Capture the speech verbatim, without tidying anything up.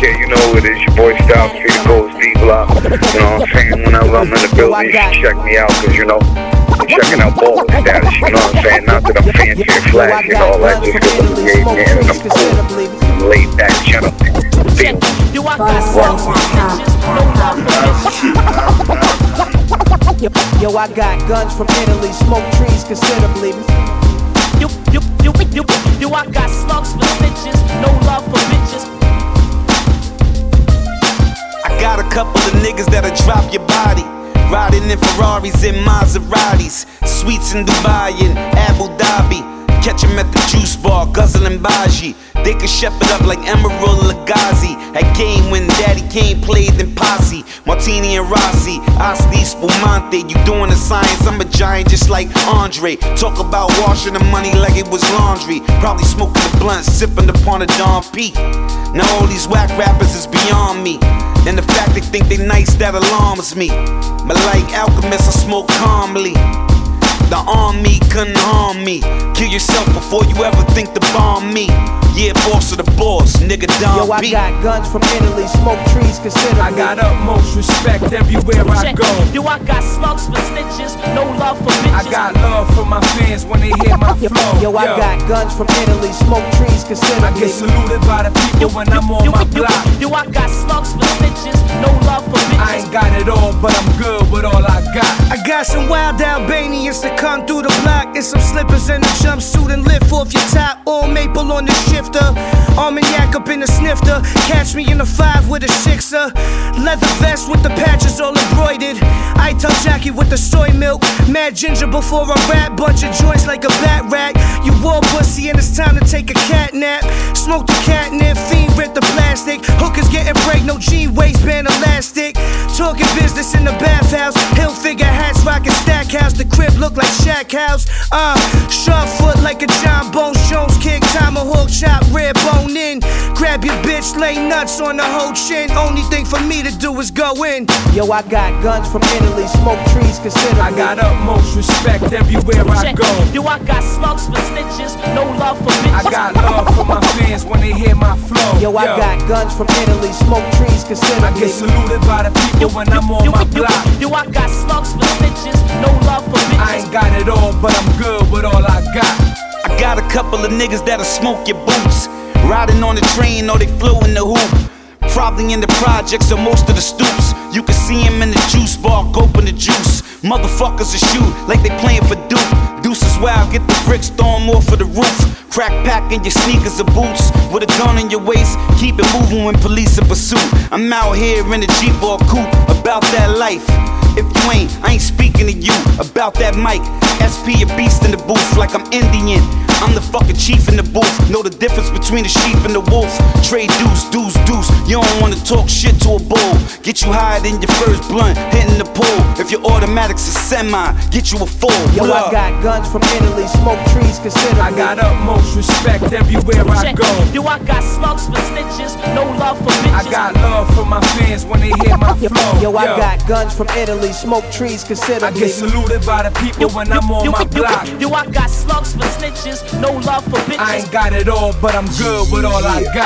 Yeah, you know who it is, your boy Styles, P the Gold's D-Block. You know what I'm saying? Whenever I'm in the building, you should check me out, cause you know, I'm checking out ball status, you know what I'm saying? Not that I'm fancy and flashy and all that, just cause I'm a gay man and I'm cool. I'm laid back gentleman. Feel me? Yo, I got guns from Italy, smoke trees considerably. You, you, you, you, you, I got slugs for stitches, no love for bitches. I got a couple of niggas that'll drop your body, riding in Ferraris and Maseratis, suites in Dubai and Abu Dhabi. Catch him at the juice bar, guzzling Baji. They could chef it up like Emerald Lagazi. At game when Daddy Kane played in Posse. Martini and Rossi, Asti Spumante. You doing the science, I'm a giant just like Andre. Talk about washing the money like it was laundry. Probably smoking the blunt, sipping upon a Don Peak. Now all these whack rappers is beyond me. And the fact they think they nice, that alarms me. But like alchemists, I smoke calmly. The army couldn't harm me. Kill yourself before you ever think to bomb me. Yeah, boss of the boss, nigga Don Yo, I B. got guns from Italy, smoke trees considerably. I got utmost respect everywhere I go. Yo, I got slugs for snitches, no love for bitches. I got love for my fans when they hear my flow. Yo, I got guns from Italy, smoke trees considerably. I get saluted by the people when I'm on yo, my yo, block. Yo, I got slugs for snitches, no love for bitches. I ain't got it all, but I'm good with all I got. I got some wild Albanians to come through the block, and some slippers and a jumpsuit and lift off your top. All maple on the shifter, Armagnac up in the snifter. Catch me in the five with a sixer. Leather vest with the patches all embroidered. I tell Jackie with the soy milk. Mad ginger before I rap. Bunch of joints like a bat rack. You war pussy and it's time to take a cat nap. Smoke the catnip, fiend rip the plastic. Hookers getting break, no jean waistband elastic. Talking business in the bathhouse. Hill figure hats rocking stack house. The crib look like Shack House. Uh, sharp foot like a John Bones Jones kick. Tomahawk chop, rib bone in. Grab your bitch, lay nuts on the whole chin. Only thing for me to do is go in. Yo, I got guns from Italy, smoke trees considerably. I got utmost respect everywhere I go. Yo, I got slugs for snitches, no love for bitches. I got love for my fans when they hear my flow. Yo, I got guns from Italy, smoke trees considerably. I get saluted by the people when I'm on yo, my yo, block. Yo, I got slugs for snitches, no love for bitches. I ain't got it all, but I'm good with all I got. I got a couple of niggas that'll smoke your boots. Riding on the train or they flew in the hoop. Probably in the projects or most of the stoops. You can see him in the juice bar, open the juice. Motherfuckers will shoot like they playing for Duke. Deuces wild, get the bricks, throw 'em off of the roof. Crack pack in your sneakers or boots. With a gun in your waist, keep it moving when police in pursuit. I'm out here in a Jeep or a coupe, about that life. If you ain't, I ain't speaking to you about that mic. S P a beast in the booth like I'm Indian. I'm the fucking chief in the booth. Know the difference between the sheep and the wolf. Trade deuce, deuce, deuce. You don't wanna talk shit to a bull. Get you higher than your first blunt, hitting the pool. If your automatic's a semi, get you a full. Yo, I got guns from Italy, smoke trees considerably. I got utmost respect everywhere I go. Yo, I got slugs for snitches, no love for bitches. I got love for my fans when they hear my flow. Yo, I got guns from Italy, smoke trees considerably. I get saluted by the people when I'm on yo, my yo, block. Yo, I got slugs for snitches, no love for bitches. I ain't got it all, but I'm good with all I got.